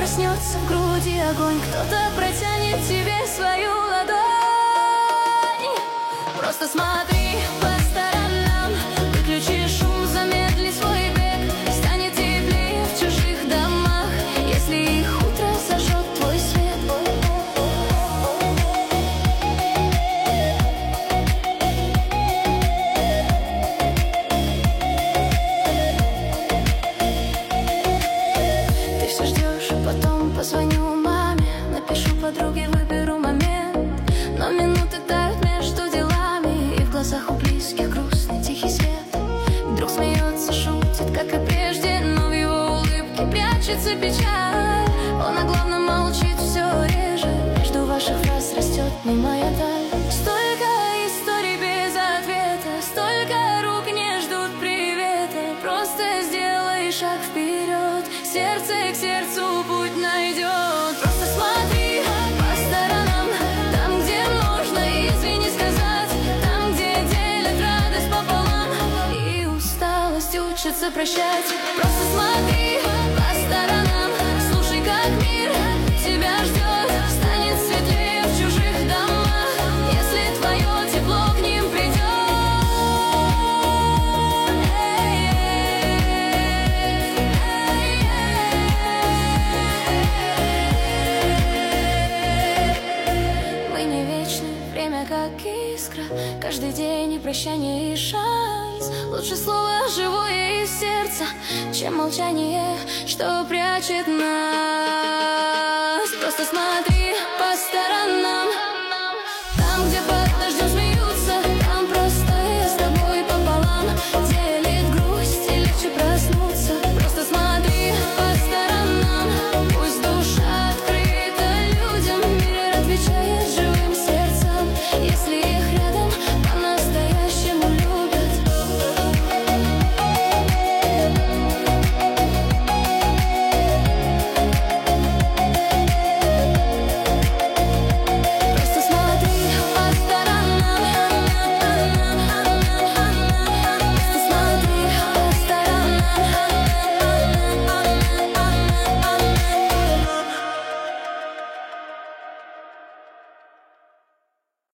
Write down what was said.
проснется в груди огонь, кто-то протянет тебе свою ладонь. Просто смотри по сторонам, выключи шум, замедли свой бег. Станет теплее в чужих домах, если их утро зажжет твой свет. Ты все ждешь, потом позвоню маме, напишу подруге, выберу момент. Но минуты тают между делами, и в глазах у близких грустный тихий свет. Вдруг смеется, шутит, как и прежде, но в его улыбке прячется печаль. Он о главном молчит все реже, между ваших фраз растет немая даль. Столько историй без ответа, столько рук не ждут привета. Просто сделай шаг вперед, сердце к сердцу путь найдет. Просто смотри по сторонам, там, где можно извини сказать, там, где делят радость пополам и усталость учатся прощать. Просто смотри по сторонам, слушай, как мир тебя ждет. Станет светлее в чужих домах, если твое тепло к ним придет. Мы не вечны, время как искра, каждый день и прощание, и шанс. Лучше слово живое из сердца, чем молчание, что прячет нас. Просто смотри